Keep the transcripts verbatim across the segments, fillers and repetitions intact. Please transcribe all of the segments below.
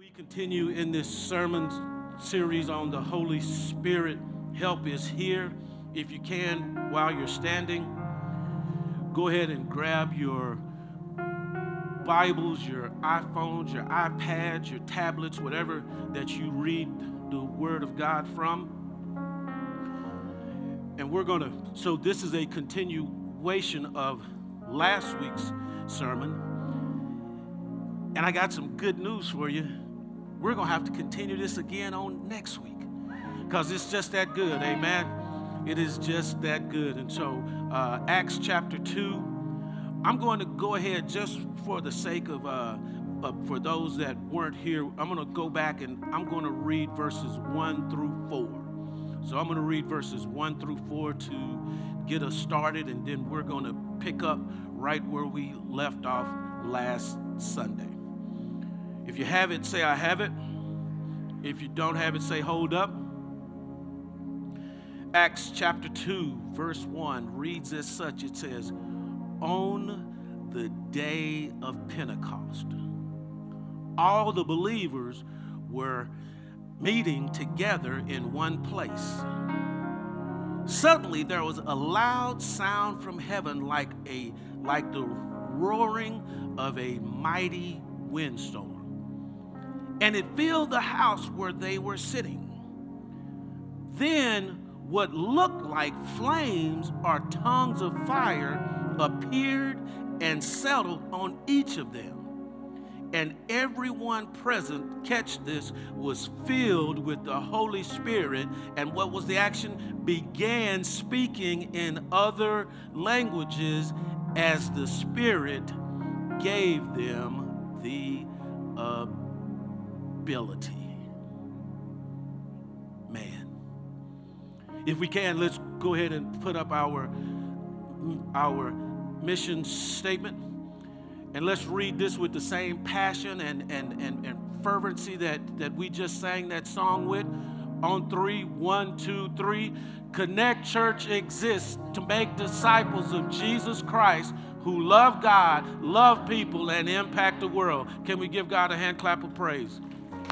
We continue in this sermon series on the Holy Spirit. Help is here. If you can, while you're standing, go ahead and grab your Bibles, your iPhones, your iPads, your tablets, whatever that you read the Word of God from. And we're going to, so this is a continuation of last week's sermon. And I got some good news for you. We're going to have to continue this again on next week because it's just that good, amen? It is just that good. And so uh, Acts chapter two, I'm going to go ahead just for the sake of, uh, uh, for those that weren't here, I'm going to go back and I'm going to read verses one through four. So I'm going to read verses one through four to get us started, and then we're going to pick up right where we left off last Sunday. If you have it, say, I have it. If you don't have it, say, hold up. Acts chapter two, verse one reads as such. It says, on the day of Pentecost, all the believers were meeting together in one place. Suddenly there was a loud sound from heaven like a like the roaring of a mighty windstorm. And it filled the house where they were sitting. Then what looked like flames or tongues of fire appeared and settled on each of them. And everyone present, catch this, was filled with the Holy Spirit. And what was the action? Began speaking in other languages as the Spirit gave them the ability. Man. If we can, let's go ahead and put up our, our mission statement. And let's read this with the same passion and, and, and, and fervency that, that we just sang that song with. On three, one, two, three. Connect Church exists to make disciples of Jesus Christ who love God, love people, and impact the world. Can we give God a hand clap of praise?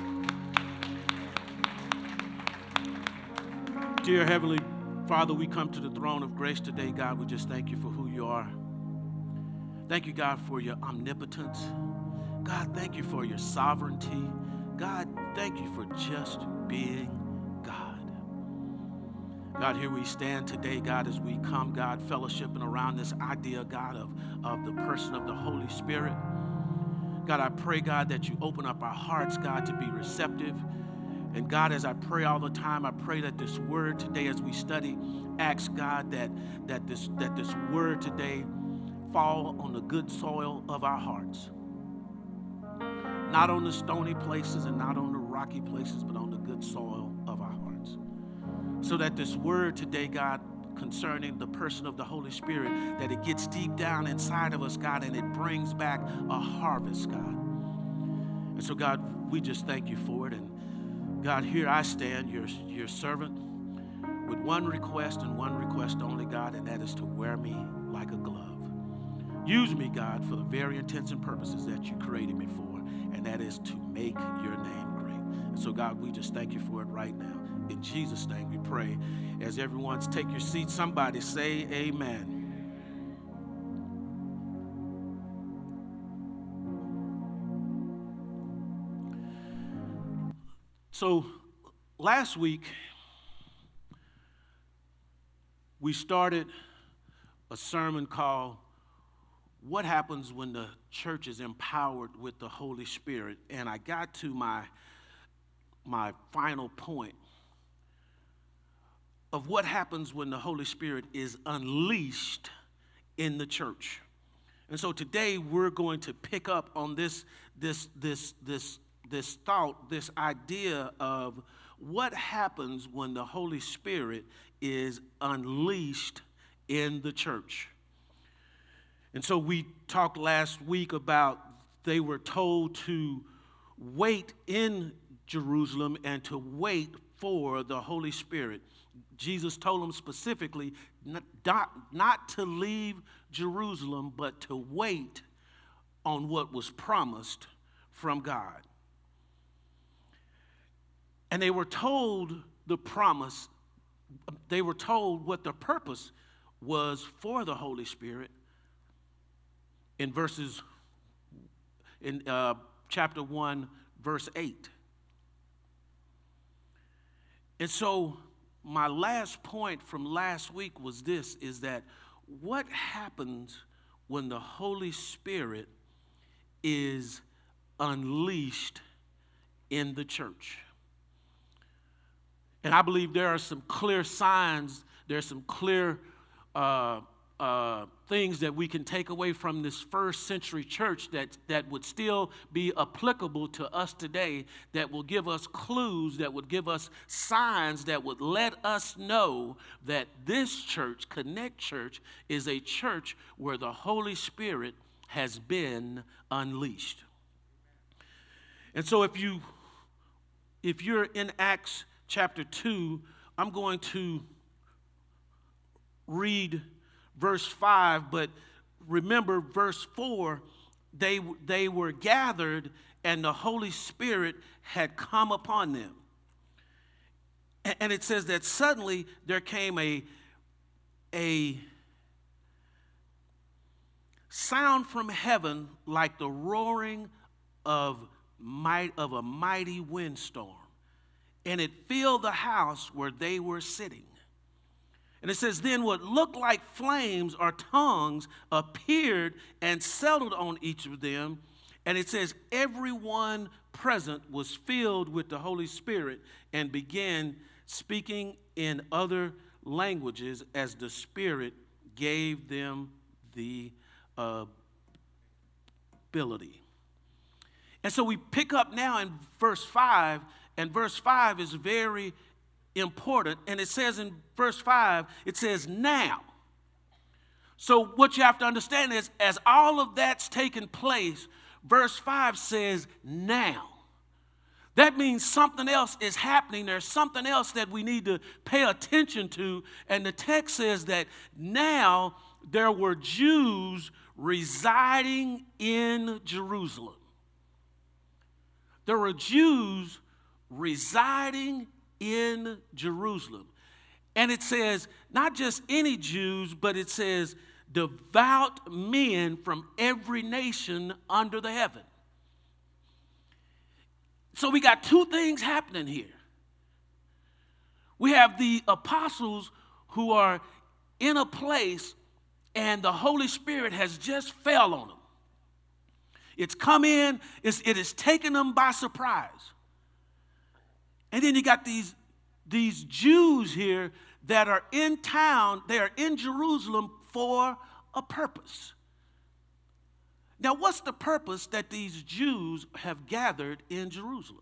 Dear Heavenly Father, we come to the throne of grace today. God, we just thank you for who you are. Thank you, God, for your omnipotence. God, thank you for your sovereignty. God, thank you for just being God. God, here we stand today, God, as we come, God, fellowshipping around this idea, God, of, of the person of the Holy Spirit. God, I pray, God, that you open up our hearts, God, to be receptive. And God, as I pray all the time, I pray that this word today, as we study Acts, God, that, that, this, that this word today fall on the good soil of our hearts. Not on the stony places and not on the rocky places, but on the good soil of our hearts. So that this word today, God, concerning the person of the Holy Spirit, that it gets deep down inside of us, God, and it brings back a harvest, God. And so, God, we just thank you for it. And God, here I stand, your, your servant, with one request and one request only, God, and that is to wear me like a glove. Use me, God, for the very intents and purposes that you created me for, and that is to make your name great. And so, God, we just thank you for it right now. In Jesus' name we pray. As everyone's take your seat, somebody say amen. So, last week, we started a sermon called What Happens When the Church is Empowered with the Holy Spirit? And I got to my, my final point of what happens when the Holy Spirit is unleashed in the church. And so today we're going to pick up on this, this, this, this, this thought, this idea of what happens when the Holy Spirit is unleashed in the church. And so we talked last week about they were told to wait in Jerusalem and to wait for the Holy Spirit. Jesus told them specifically not, not to leave Jerusalem, but to wait on what was promised from God. And they were told the promise, they were told what the purpose was for the Holy Spirit in verses, in uh, chapter one, verse eight. And so my last point from last week was this, is that what happens when the Holy Spirit is unleashed in the church? And I believe there are some clear signs, there are some clear uh, uh, things that we can take away from this first century church that, that would still be applicable to us today, that will give us clues, that would give us signs, that would let us know that this church, Connect Church, is a church where the Holy Spirit has been unleashed. And so if you if you're in Acts chapter two, I'm going to read verse five, but remember verse four, they, they were gathered and the Holy Spirit had come upon them. And it says that suddenly there came a, a sound from heaven like the roaring of, might, of a mighty windstorm. And it filled the house where they were sitting. And it says, then what looked like flames or tongues appeared and settled on each of them. And it says, everyone present was filled with the Holy Spirit and began speaking in other languages as the Spirit gave them the uh, ability. And so we pick up now in verse five, and verse five is very important. And it says in verse five, it says, now. So what you have to understand is, as all of that's taken place, verse five says, now. That means something else is happening. There's something else that we need to pay attention to. And the text says that now there were Jews residing in Jerusalem. There were Jews residing in Jerusalem. And it says, not just any Jews, but it says, devout men from every nation under the heaven. So we got two things happening here. We have the apostles who are in a place and the Holy Spirit has just fell on them. It's come in, it's, it has taken them by surprise. And then you got these, these Jews here that are in town, they are in Jerusalem for a purpose. Now, what's the purpose that these Jews have gathered in Jerusalem?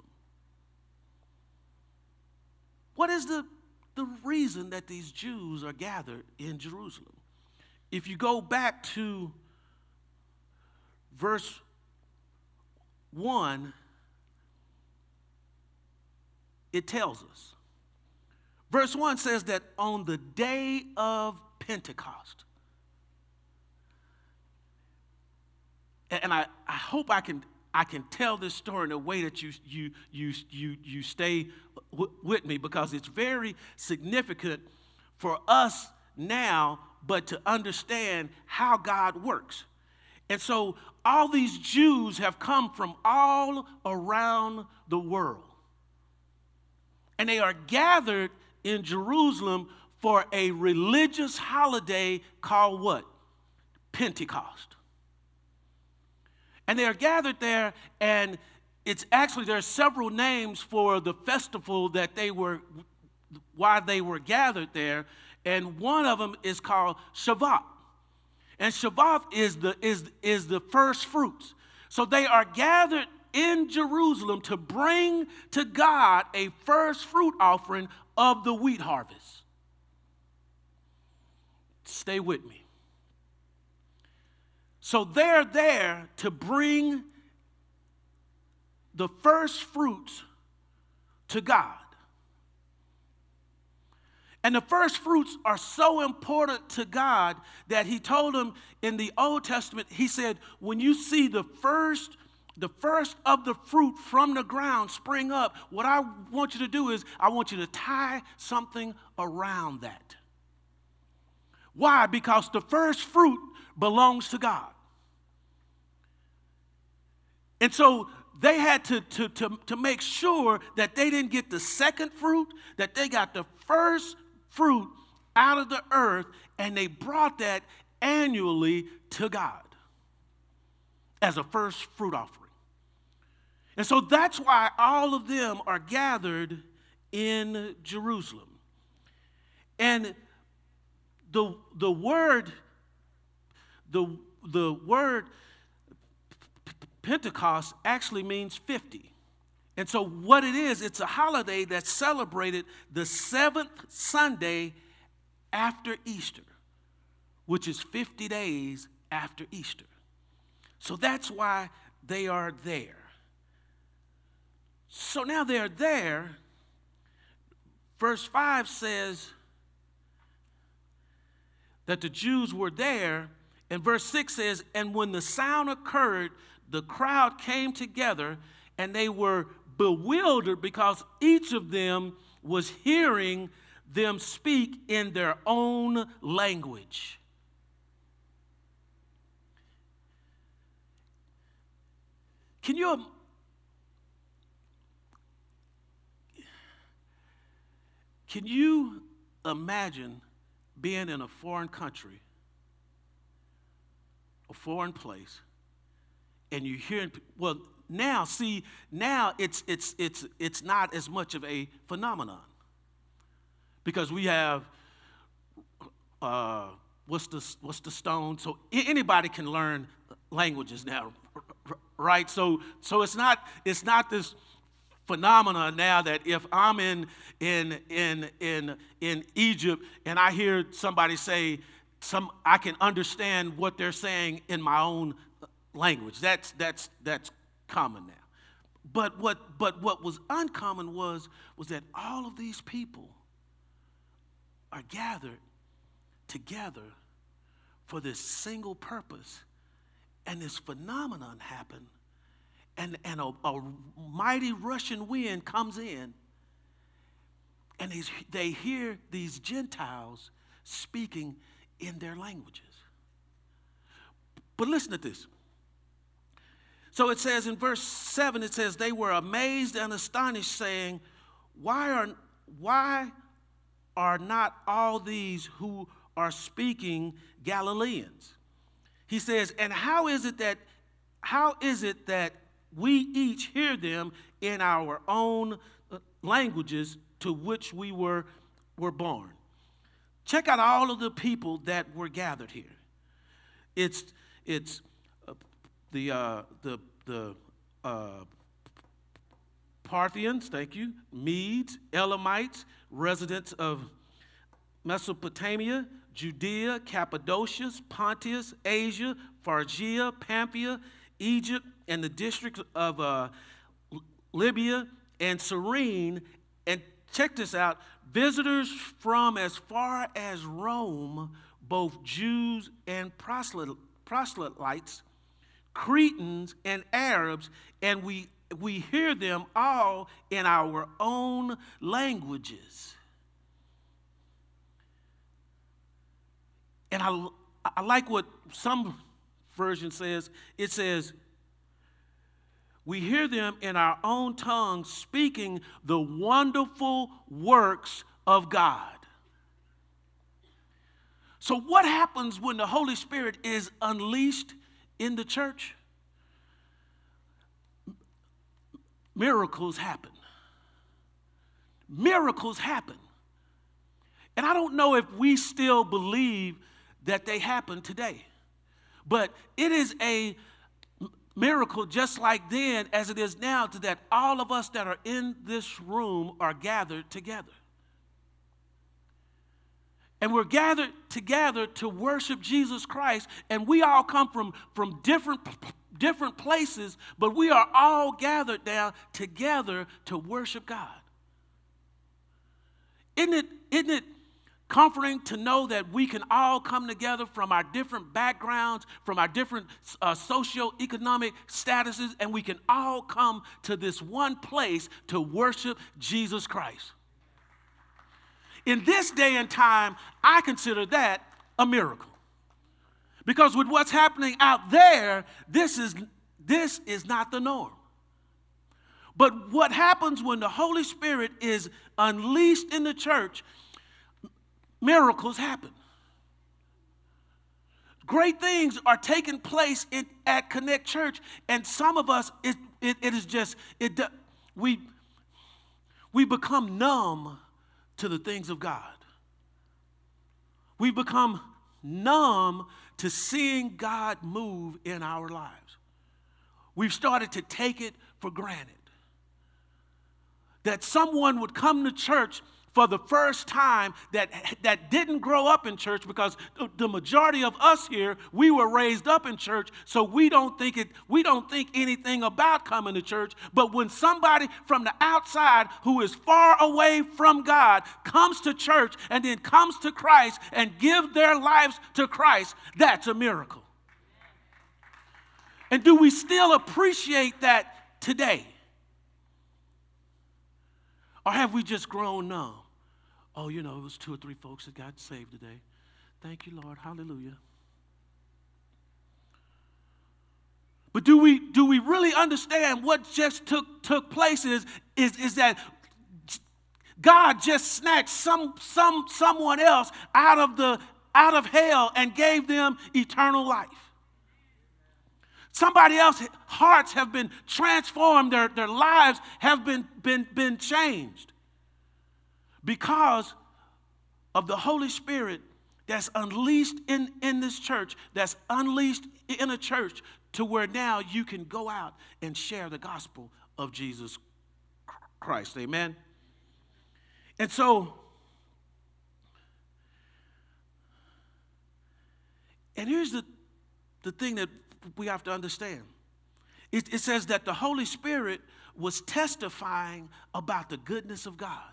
What is the, the reason that these Jews are gathered in Jerusalem? If you go back to verse one, it tells us. Verse one says that on the day of Pentecost, and I, I hope I can I can tell this story in a way that you you you you you stay w- with me, because it's very significant for us now, but to understand how God works. And so all these Jews have come from all around the world. And they are gathered in Jerusalem for a religious holiday called what? Pentecost. And they are gathered there, and it's actually, there are several names for the festival that they were, why they were gathered there. And one of them is called Shavuot. And Shavuot is the, is, is the first fruits. So they are gathered in Jerusalem to bring to God a first fruit offering of the wheat harvest. Stay with me. So they're there to bring the first fruits to God. And the first fruits are so important to God that he told them in the Old Testament, he said, when you see the first the first of the fruit from the ground spring up, what I want you to do is I want you to tie something around that. Why? Because the first fruit belongs to God. And so they had to, to, to, to make sure that they didn't get the second fruit, that they got the first fruit out of the earth, and they brought that annually to God as a first fruit offering. And so that's why all of them are gathered in Jerusalem. And the, the word, the, the word Pentecost actually means fifty. And so what it is, it's a holiday that's celebrated the seventh Sunday after Easter, which is fifty days after Easter. So that's why they are there. So now they're there. Verse five says that the Jews were there, and verse six says, and when the sound occurred, the crowd came together, and they were bewildered because each of them was hearing them speak in their own language. Can you Can you imagine being in a foreign country, a foreign place, and you're hearing, well, now, see, now it's it's it's it's not as much of a phenomenon. Because we have uh, what's the what's the stone? So anybody can learn languages now, right? So so it's not it's not this phenomenon now that if I'm in in in in in Egypt and I hear somebody say some, I can understand what they're saying in my own language. That's that's that's common now. But what but what was uncommon was was that all of these people are gathered together for this single purpose, and this phenomenon happened, and, and a, a mighty rushing wind comes in, and they, they hear these Gentiles speaking in their languages. But listen to this. So it says in verse seven, it says, they were amazed and astonished, saying, why are why are not all these who are speaking Galileans? He says, and how is it that how is it that we each hear them in our own languages to which we were were born? Check out all of the people that were gathered here. It's it's uh, the uh, the the uh, Parthians, thank you, Medes, Elamites, residents of Mesopotamia, Judea, Cappadocia, Pontus, Asia, Phrygia, Pamphylia, Egypt, and the district of uh, Libya and Cyrene. And check this out, visitors from as far as Rome, both Jews and proselytes, Cretans and Arabs, and we we hear them all in our own languages. And I, I like what some version says. It says, we hear them in our own tongues speaking the wonderful works of God. So what happens when the Holy Spirit is unleashed in the church? Miracles happen. Miracles happen. And I don't know if we still believe that they happen today. But it is a miracle just like then as it is now, to that all of us that are in this room are gathered together. And we're gathered together to worship Jesus Christ, and we all come from, from different, different places, but we are all gathered down together to worship God. Isn't it, isn't it comforting to know that we can all come together from our different backgrounds, from our different uh, socioeconomic statuses, and we can all come to this one place to worship Jesus Christ. In this day and time, I consider that a miracle. Because with what's happening out there, this is, this is not the norm. But what happens when the Holy Spirit is unleashed in the church, miracles happen. Great things are taking place in, at Connect Church, and some of us, it, it, it is just, it, we, we become numb to the things of God. We become numb to seeing God move in our lives. We've started to take it for granted. That someone would come to church for the first time that, that didn't grow up in church, because the majority of us here, we were raised up in church, so we don't think it, we don't think anything about coming to church. But when somebody from the outside who is far away from God comes to church and then comes to Christ and give their lives to Christ, that's a miracle. And do we still appreciate that today? Or have we just grown numb? Oh, you know, it was two or three folks that got saved today. Thank you, Lord. Hallelujah. But do we do we really understand what just took took place is, is, is that God just snatched some some someone else out of the out of hell and gave them eternal life. Somebody else's hearts have been transformed, their, their lives have been, been, been changed because of the Holy Spirit that's unleashed in, in this church, that's unleashed in a church to where now you can go out and share the gospel of Jesus Christ. Amen? And so, and here's the, the thing that we have to understand. It, it says that the Holy Spirit was testifying about the goodness of God.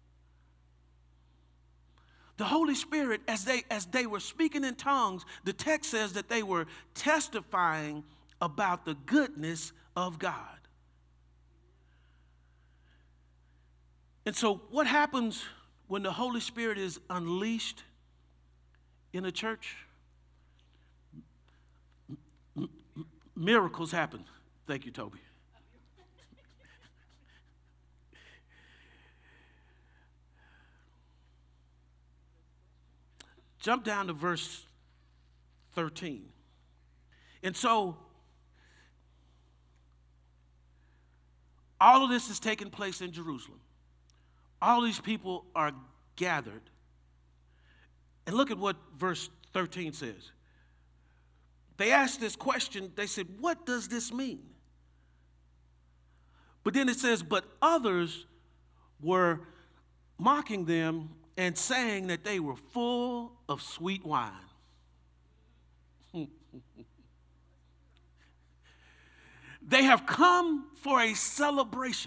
The Holy Spirit, as they, as they were speaking in tongues, the text says that they were testifying about the goodness of God. And so what happens when the Holy Spirit is unleashed in a church? M- m- miracles happen. Thank you, Toby. Jump down to verse thirteen. And so, all of this is taking place in Jerusalem. All these people are gathered. And look at what verse thirteen says. They asked this question. They said, what does this mean? But then it says, but others were mocking them and saying that they were full of sweet wine. They have come for a celebration.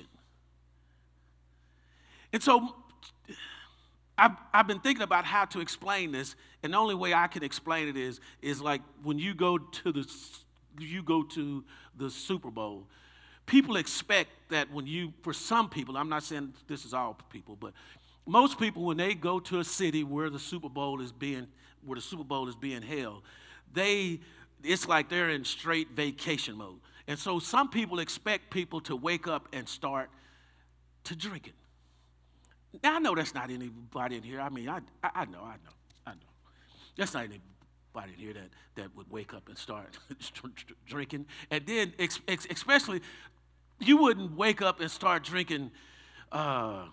And so I've, I've been thinking about how to explain this, and the only way I can explain it is, is like when you go to the you go to the Super Bowl, people expect that when you, for some people, I'm not saying this is all people, but most people, when they go to a city where the Super Bowl is being where the Super Bowl is being held, they it's like they're in straight vacation mode. And so some people expect people to wake up and start to drinking. Now, I know that's not anybody in here. I mean, I, I, I know, I know, I know. That's not anybody in here that, that would wake up and start drinking. And then, ex, ex, especially, you wouldn't wake up and start drinking uh,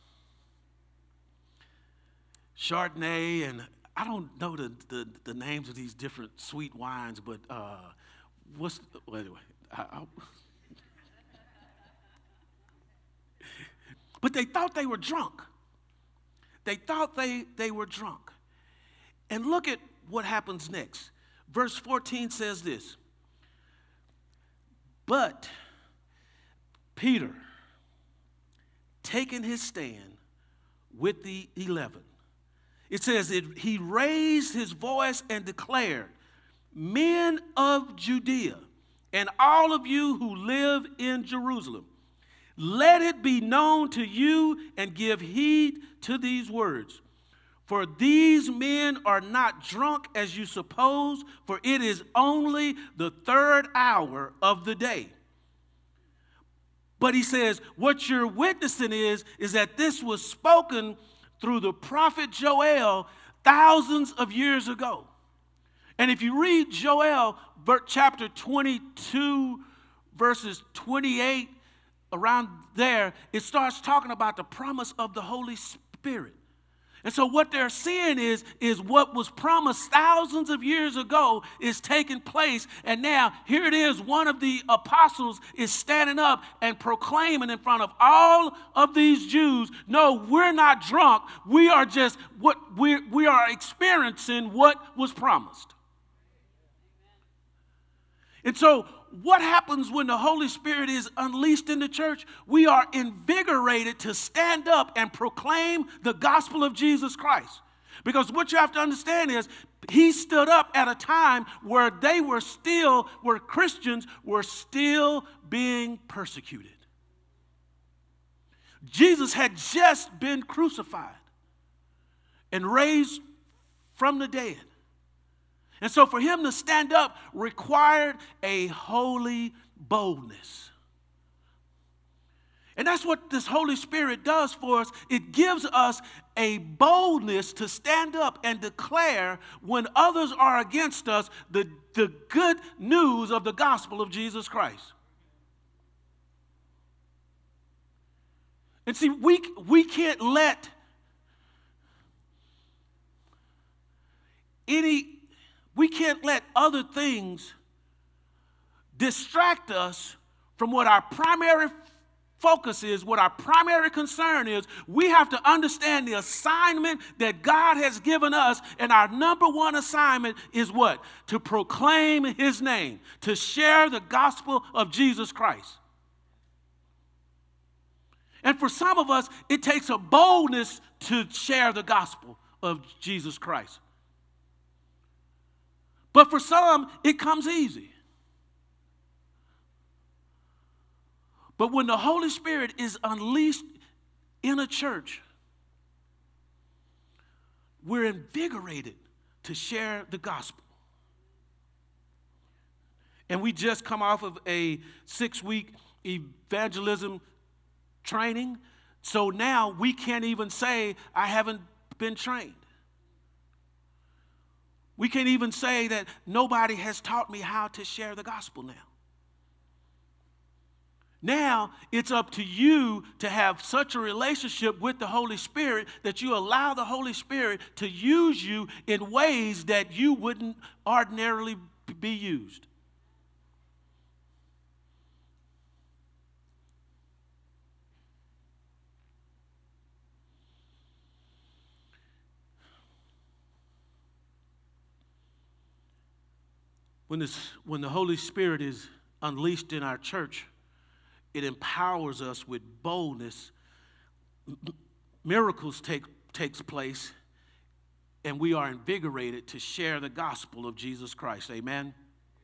Chardonnay, and I don't know the, the, the names of these different sweet wines, but uh, what's, well, anyway. I, I, But they thought they were drunk. They thought they, they were drunk. And look at what happens next. Verse fourteen says this. But Peter, taking his stand with the eleven, It says, it, he raised his voice and declared, men of Judea and all of you who live in Jerusalem, let it be known to you and give heed to these words. For these men are not drunk as you suppose, for it is only the third hour of the day. But he says, what you're witnessing is, is that this was spoken through the prophet Joel thousands of years ago. And if you read Joel chapter twenty-two, verses twenty-eight, around there, it starts talking about the promise of the Holy Spirit. And so what they're seeing is, is what was promised thousands of years ago is taking place. And now here it is, one of the apostles is standing up and proclaiming in front of all of these Jews, no, we're not drunk. We are just, what we we are experiencing what was promised. And so what happens when the Holy Spirit is unleashed in the church? We are invigorated to stand up and proclaim the gospel of Jesus Christ. Because what you have to understand is, he stood up at a time where they were still, where Christians were still being persecuted. Jesus had just been crucified and raised from the dead. And so for him to stand up required a holy boldness. And that's what this Holy Spirit does for us. It gives us a boldness to stand up and declare when others are against us the, the good news of the gospel of Jesus Christ. And see, we, we can't let any... We can't let other things distract us from what our primary focus is, what our primary concern is. We have to understand the assignment that God has given us, and our number one assignment is what? To proclaim his name, to share the gospel of Jesus Christ. And for some of us, it takes a boldness to share the gospel of Jesus Christ. But for some, it comes easy. But when the Holy Spirit is unleashed in a church, we're invigorated to share the gospel. And we just come off of a six-week evangelism training, so now we can't even say, I haven't been trained. We can't even say that nobody has taught me how to share the gospel now. Now it's up to you to have such a relationship with the Holy Spirit that you allow the Holy Spirit to use you in ways that you wouldn't ordinarily be used. When, this, when the Holy Spirit is unleashed in our church, it empowers us with boldness. Miracles take takes place, and we are invigorated to share the gospel of Jesus Christ. Amen?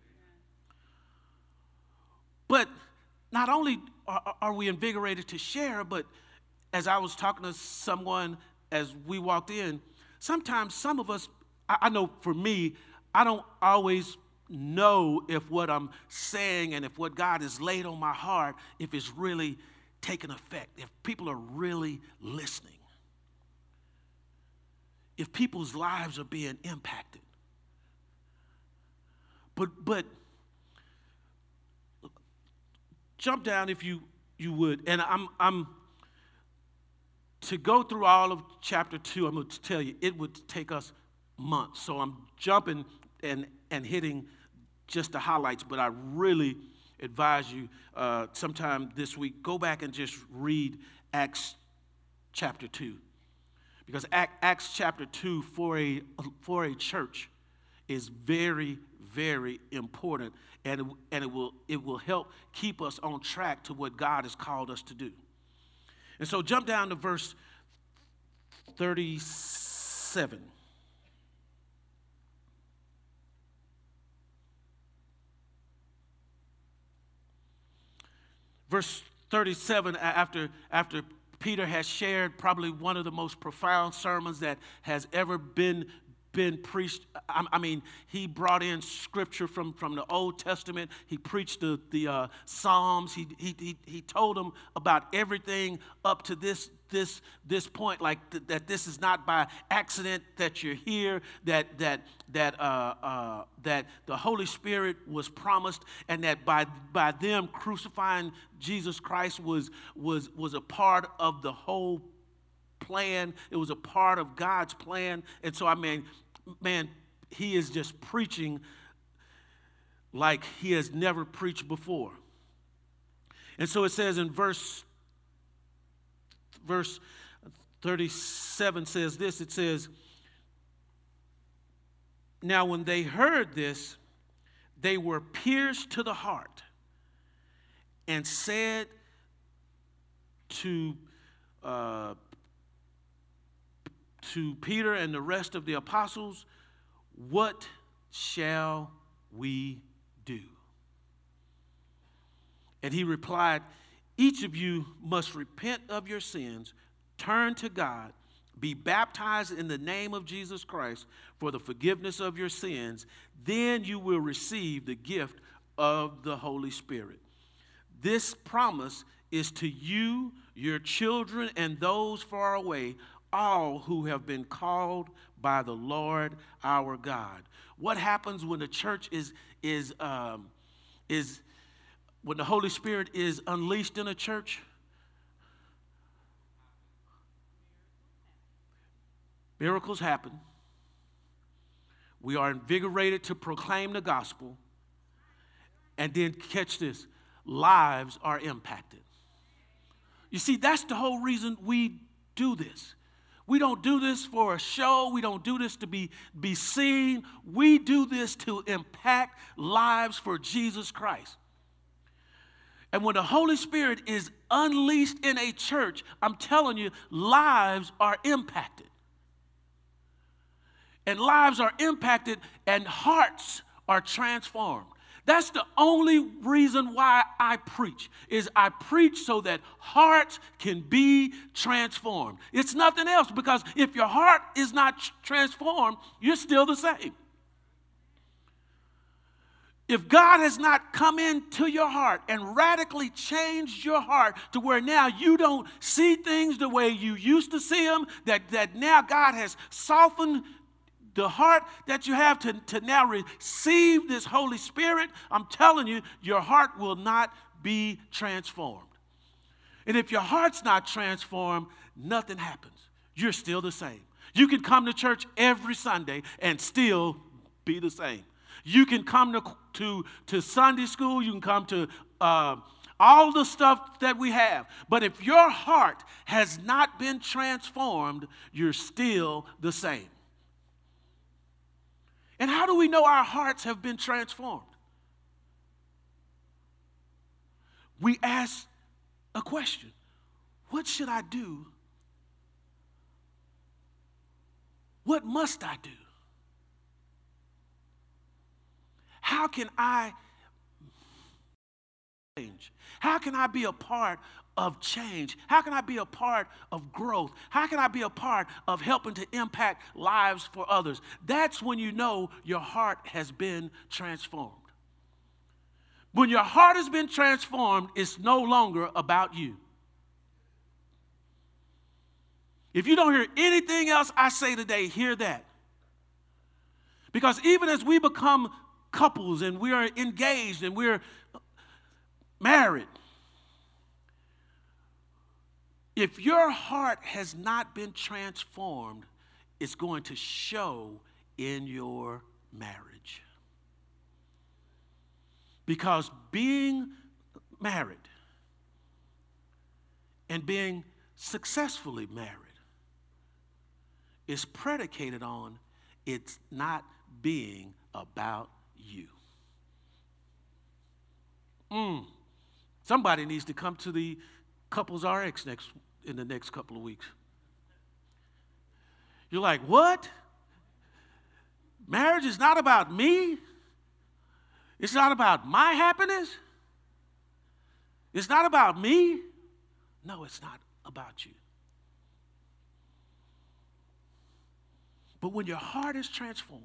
But not only are, are we invigorated to share, but as I was talking to someone as we walked in, sometimes some of us, I, I know for me, I don't always know if what I'm saying and if what God has laid on my heart, if it's really taking effect, if people are really listening, if people's lives are being impacted. But but jump down if you you would, and I'm I'm to go through all of chapter two. I'm going to tell you it would take us months. So I'm jumping and and hitting just the highlights, but I really advise you uh, sometime this week, go back and just read Acts chapter two. Because Acts chapter two for a, for a church is very, very important, and, it, and it, will, it will help keep us on track to what God has called us to do. And so jump down to verse thirty-six. seven. Verse thirty-seven, after, after Peter has shared probably one of the most profound sermons that has ever been been preached. I, I mean, he brought in scripture from, from the Old Testament. He preached the, the uh, Psalms. He, he, he, he told them about everything up to this, this, this point, like th- that this is not by accident that you're here, that, that, that, uh, uh, that the Holy Spirit was promised, and that by, by them crucifying Jesus Christ was, was, was a part of the whole plan. It was a part of God's plan. And so, I mean, man, he is just preaching like he has never preached before. And so it says in verse, verse thirty-seven says this, it says, now when they heard this, they were pierced to the heart and said to uh, to Peter and the rest of the apostles, what shall we do? And he replied, each of you must repent of your sins, turn to God, be baptized in the name of Jesus Christ for the forgiveness of your sins. Then you will receive the gift of the Holy Spirit. This promise is to you, your children, and those far away, all who have been called by the Lord our God. What happens when the church is is um, is when the Holy Spirit is unleashed in a church? Miracles happen. We are invigorated to proclaim the gospel. And then catch this, lives are impacted. You see, that's the whole reason we do this. We don't do this for a show. We don't do this to be, be seen. We do this to impact lives for Jesus Christ. And when the Holy Spirit is unleashed in a church, I'm telling you, lives are impacted. And lives are impacted and hearts are transformed. That's the only reason why I preach, is I preach so that hearts can be transformed. It's nothing else, because if your heart is not transformed, you're still the same. If God has not come into your heart and radically changed your heart to where now you don't see things the way you used to see them, that, that now God has softened the heart that you have to, to now receive this Holy Spirit, I'm telling you, your heart will not be transformed. And if your heart's not transformed, nothing happens. You're still the same. You can come to church every Sunday and still be the same. You can come to, to, to Sunday school. You can come to uh, all the stuff that we have. But if your heart has not been transformed, you're still the same. And how do we know our hearts have been transformed? We ask a question. What should I do? What must I do? How can I change? How can I be a part of change? How can I be a part of growth? How can I be a part of helping to impact lives for others? That's when you know your heart has been transformed. When your heart has been transformed, it's no longer about you. If you don't hear anything else I say today, hear that. Because even as we become couples and we are engaged and we're married, if your heart has not been transformed, it's going to show in your marriage. Because being married and being successfully married is predicated on it's not being about you. Mm. Somebody needs to come to the Couples R X next in the next couple of weeks. You're like, what? Marriage is not about me? It's not about my happiness? It's not about me? No, it's not about you. But when your heart is transformed,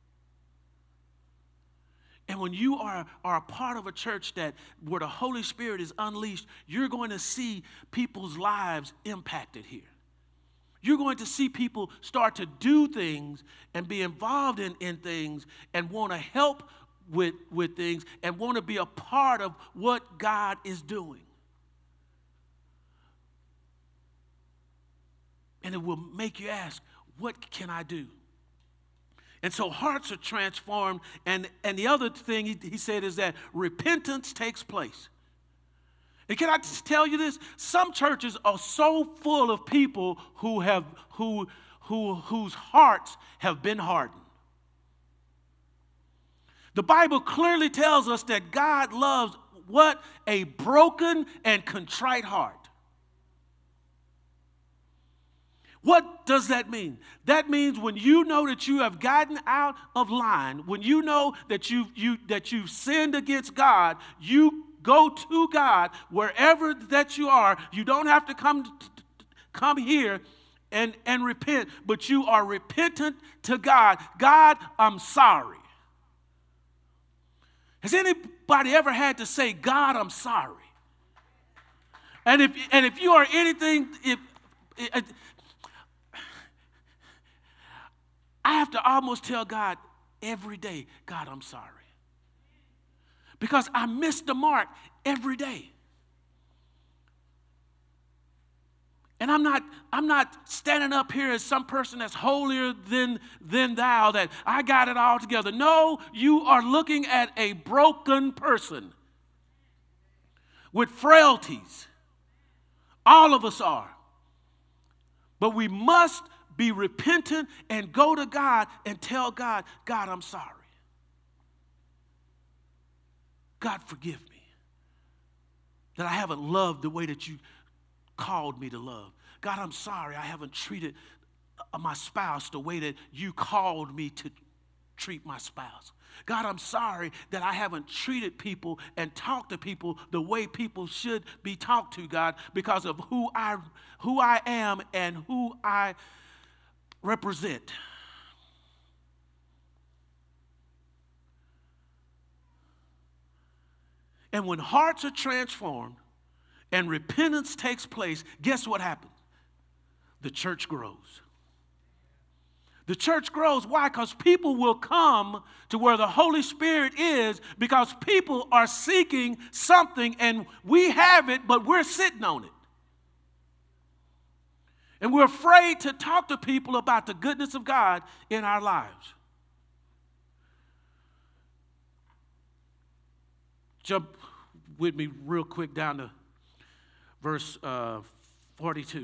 and when you are, are a part of a church that where the Holy Spirit is unleashed, you're going to see people's lives impacted here. You're going to see people start to do things and be involved in, in things and want to help with, with things and want to be a part of what God is doing. And it will make you ask, what can I do? And so hearts are transformed. And, and the other thing he, he said is that repentance takes place. And can I just tell you this? Some churches are so full of people who have who who whose hearts have been hardened. The Bible clearly tells us that God loves what? A broken and contrite heart. What does that mean? That means when you know that you have gotten out of line, when you know that you've, you, that you've sinned against God, you go to God wherever that you are. You don't have to come, come here and, and repent, but you are repentant to God. God, I'm sorry. Has anybody ever had to say, God, I'm sorry? And if, and if you are anything, if, if I have to almost tell God every day, God, I'm sorry. Because I miss the mark every day. And I'm not, I'm not standing up here as some person that's holier than, than thou, that I got it all together. No, you are looking at a broken person with frailties. All of us are. But we must be repentant and go to God and tell God, God, I'm sorry. God, forgive me that I haven't loved the way that you called me to love. God, I'm sorry I haven't treated my spouse the way that you called me to treat my spouse. God, I'm sorry that I haven't treated people and talked to people the way people should be talked to, God, because of who I, who I am and who I represent. And when hearts are transformed and repentance takes place, guess what happens? The church grows. The church grows. Why? Because people will come to where the Holy Spirit is, because people are seeking something and we have it, but we're sitting on it. And we're afraid to talk to people about the goodness of God in our lives. Jump with me real quick down to verse uh, forty-two.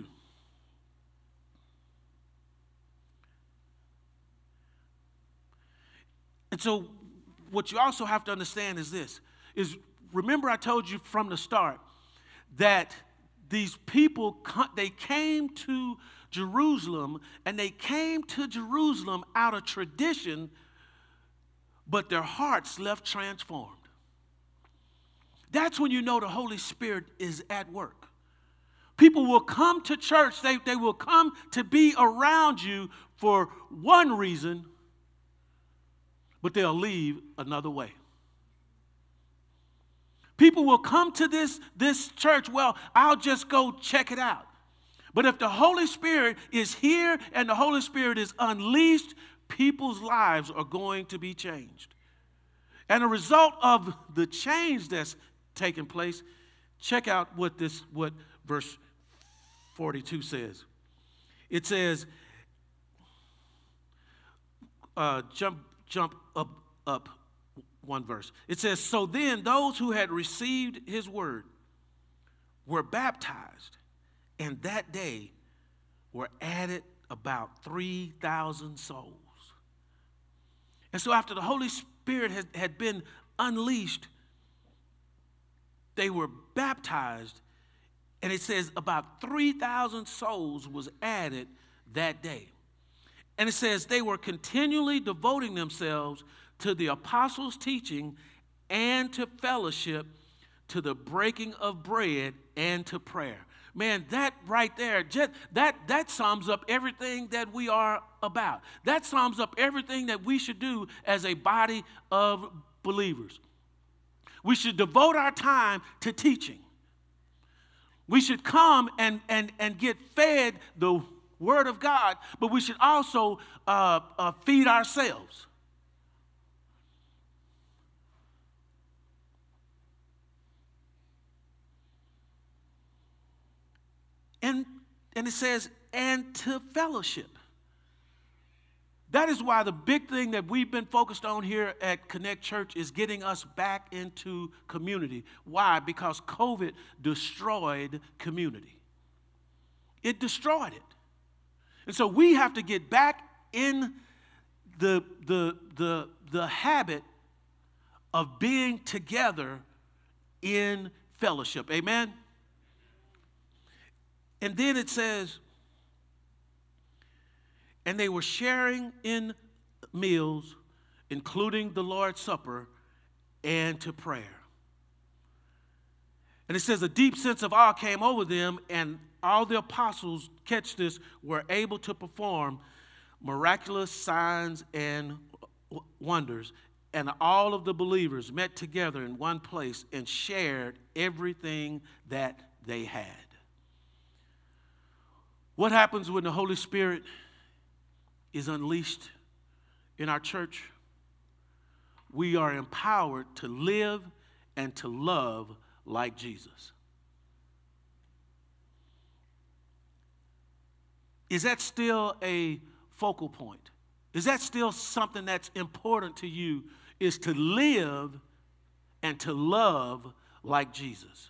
And so what you also have to understand is this, is remember I told you from the start that these people, they came to Jerusalem, and they came to Jerusalem out of tradition, but their hearts left transformed. That's when you know the Holy Spirit is at work. People will come to church, they, they will come to be around you for one reason, but they'll leave another way. People will come to this, this church, well, I'll just go check it out. But if the Holy Spirit is here and the Holy Spirit is unleashed, people's lives are going to be changed. And a result of the change that's taking place, check out what this what verse forty-two says. It says, uh, jump, jump up, up. One verse. It says, so then those who had received his word were baptized, and that day were added about three thousand souls. And so after the Holy Spirit had, had been unleashed, they were baptized, and it says about three thousand souls was added that day. And it says they were continually devoting themselves to the apostles' teaching and to fellowship, to the breaking of bread and to prayer. Man, that right there, just, that, that sums up everything that we are about. That sums up everything that we should do as a body of believers. We should devote our time to teaching. We should come and, and, and get fed the Word of God, but we should also uh, uh, feed ourselves. And, and it says, and to fellowship. That is why the big thing that we've been focused on here at Connect Church is getting us back into community. Why? Because COVID destroyed community. It destroyed it. And so we have to get back in the, the, the, the habit of being together in fellowship. Amen? And then it says, and they were sharing in meals, including the Lord's Supper, and to prayer. And it says a deep sense of awe came over them, and all the apostles, catch this, were able to perform miraculous signs and wonders. And all of the believers met together in one place and shared everything that they had. What happens when the Holy Spirit is unleashed in our church? We are empowered to live and to love like Jesus. Is that still a focal point? Is that still something that's important to you, is to live and to love like Jesus?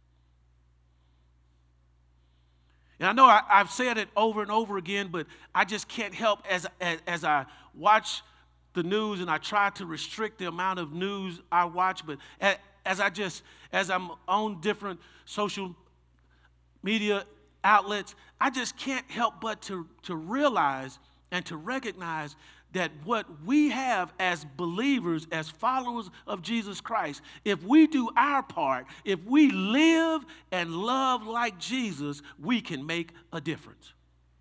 And I know I, I've said it over and over again, but I just can't help as, as, as I watch the news, and I try to restrict the amount of news I watch, but as, as I just, as I'm on different social media outlets, I just can't help but to, to realize and to recognize that what we have as believers, as followers of Jesus Christ, if we do our part, if we live and love like Jesus, we can make a difference.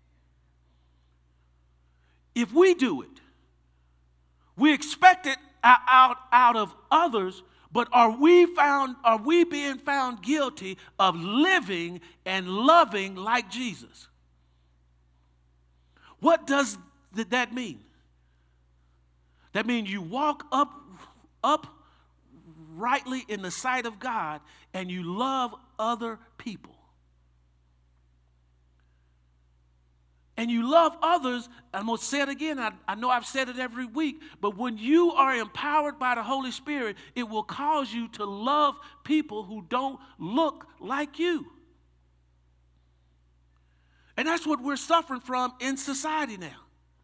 If we do it, we expect it out, out of others, but are we found, are we being found guilty of living and loving like Jesus? What does that mean? That means you walk up, up rightly in the sight of God, and you love other people. And you love others, I'm going to say it again, I, I know I've said it every week, but when you are empowered by the Holy Spirit, it will cause you to love people who don't look like you. And that's what we're suffering from in society now.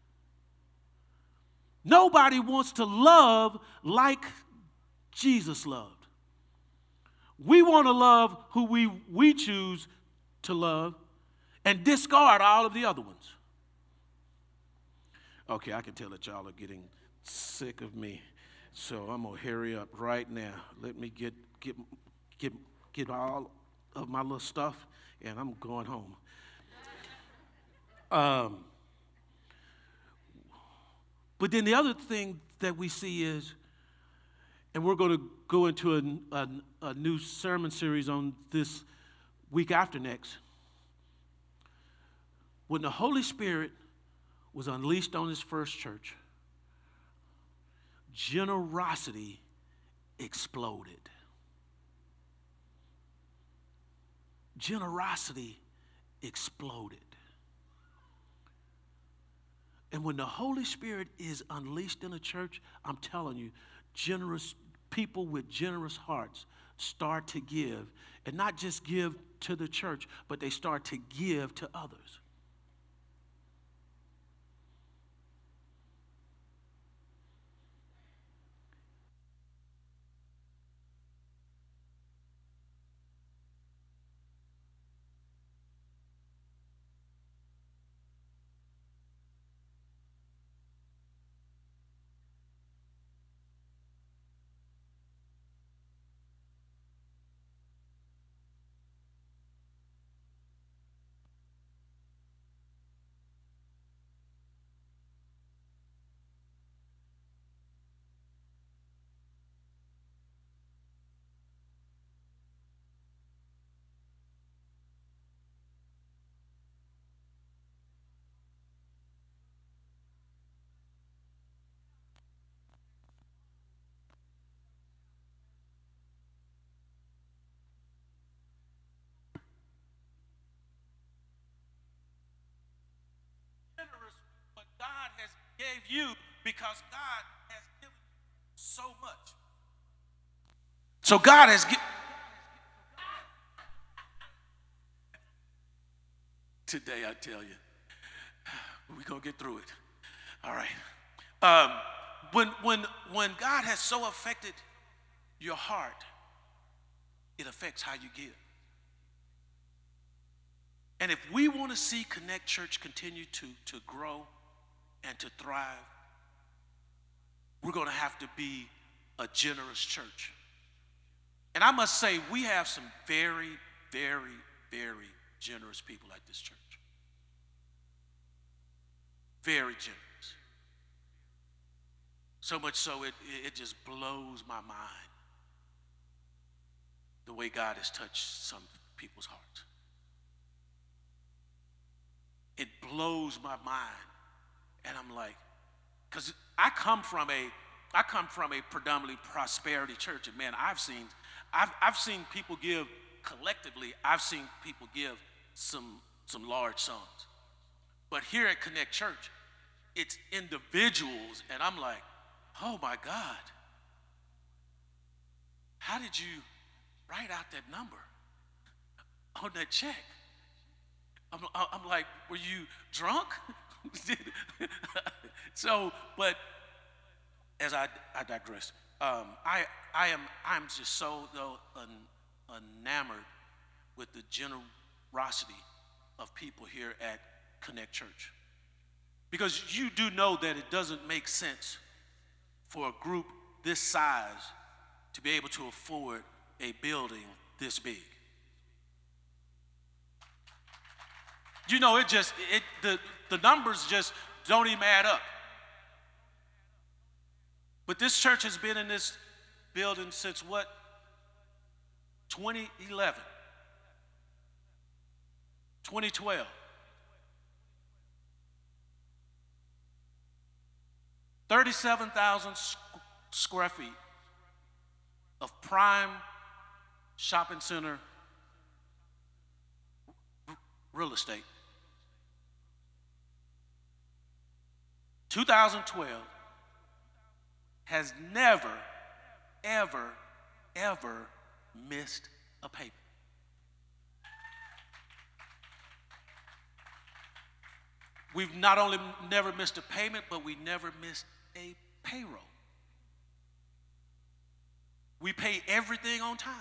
Nobody wants to love like Jesus loved. We want to love who we, we choose to love and discard all of the other ones. Okay, I can tell that y'all are getting sick of me, so I'm going to hurry up right now. Let me get, get, get, get all of my little stuff, and I'm going home. Um... But then the other thing that we see is, and we're going to go into a, a, a new sermon series on this week after next. When the Holy Spirit was unleashed on his first church, generosity exploded. Generosity exploded. And when the Holy Spirit is unleashed in a church, I'm telling you, generous people with generous hearts start to give, and not just give to the church, but they start to give to others. gave you because God has given you so much. So God has given. Today, I tell you, we're going to get through it. All right. Um, when, when, when God has so affected your heart, it affects how you give. And if we want to see Connect Church continue to, to grow and to thrive, we're going to have to be a generous church. And I must say, we have some very, very, very generous people at this church. Very generous. So much so it, it just blows my mind the way God has touched some people's hearts. It blows my mind. And I'm like, because I come from a I come from a predominantly prosperity church, and man, I've seen I've I've seen people give collectively, I've seen people give some some large sums. But here at Connect Church, it's individuals, and I'm like, oh my God, how did you write out that number on that check? I'm, I'm like, were you drunk? So, but as I, I digress, um, I I am I'm just so though un, enamored with the generosity of people here at Connect Church, because you do know that it doesn't make sense for a group this size to be able to afford a building this big. You know, it just it the the numbers just don't even add up. But this church has been in this building since what? twenty eleven, twenty twelve. thirty-seven thousand square feet of prime shopping center real estate. two thousand twelve has never, ever, ever missed a payment. We've not only never missed a payment, but we never missed a payroll. We pay everything on time.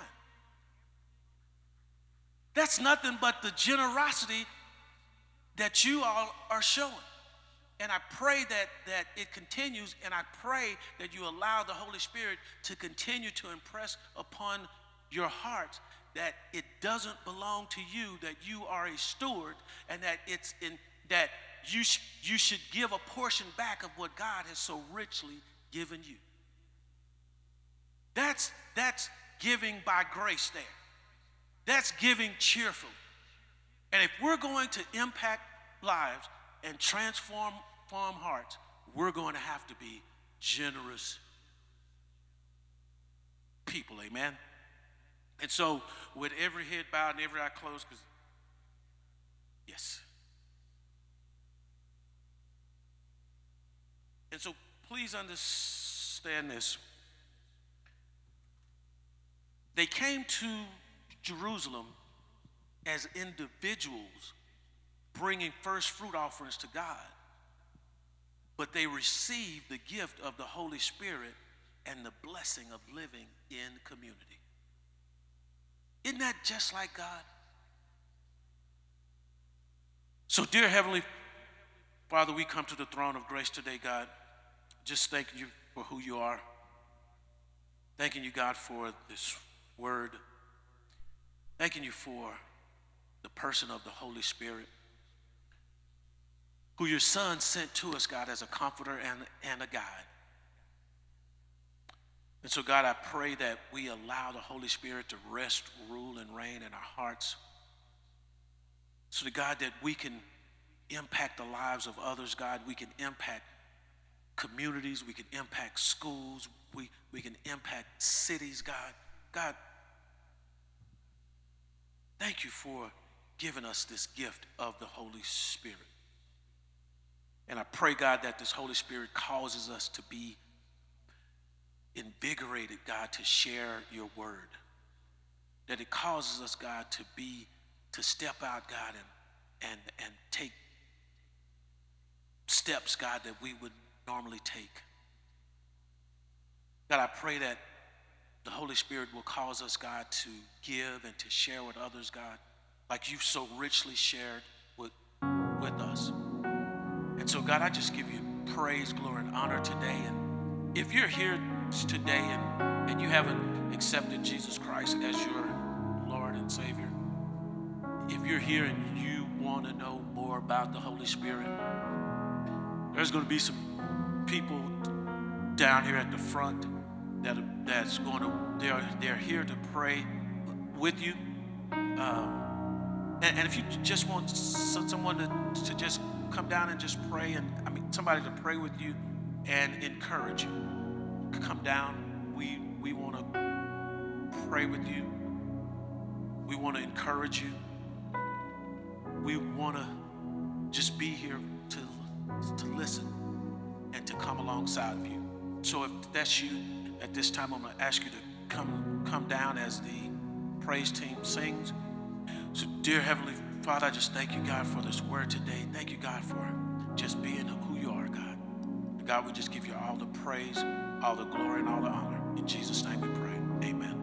That's nothing but the generosity that you all are showing. And I pray that, that it continues, and I pray that you allow the Holy Spirit to continue to impress upon your hearts that it doesn't belong to you, that you are a steward, and that it's in that you, sh- you should give a portion back of what God has so richly given you. That's, that's giving by grace there. That's giving cheerfully. And if we're going to impact lives and transform farm hearts, we're going to have to be generous people, amen? And so with every head bowed and every eye closed, because, yes. And so please understand this. They came to Jerusalem as individuals bringing first fruit offerings to God, but they received the gift of the Holy Spirit and the blessing of living in community. Isn't that just like God? So, dear Heavenly Father, we come to the throne of grace today, God, just thanking you for who you are. Thanking you, God, for this word. Thanking you for the person of the Holy Spirit, who your Son sent to us, God, as a comforter and, and a guide. And so, God, I pray that we allow the Holy Spirit to rest, rule, and reign in our hearts, so that, God, that we can impact the lives of others, God. We can impact communities. We can impact schools. We, we can impact cities, God. God, thank you for giving us this gift of the Holy Spirit. And I pray, God, that this Holy Spirit causes us to be invigorated, God, to share your word. That it causes us, God, to be, to step out, God, and, and, and take steps, God, that we would normally take. God, I pray that the Holy Spirit will cause us, God, to give and to share with others, God, like you've so richly shared with, with us. And so, God, I just give you praise, glory, and honor today. And if you're here today and, and you haven't accepted Jesus Christ as your Lord and Savior, if you're here and you want to know more about the Holy Spirit, there's going to be some people down here at the front that that's going to, they're, they're here to pray with you. Um, and, and if you just want someone to, to just come down and just pray, and I mean somebody to pray with you and encourage you, come down. We we want to pray with you. We want to encourage you. We want to just be here to to listen and to come alongside of you. So if that's you at this time, I'm going to ask you to come come down as the praise team sings. So dear Heavenly Father, I just thank you, God, for this word today. Thank you, God, for just being who you are, God. And God, we just give you all the praise, all the glory, and all the honor. In Jesus' name we pray. Amen.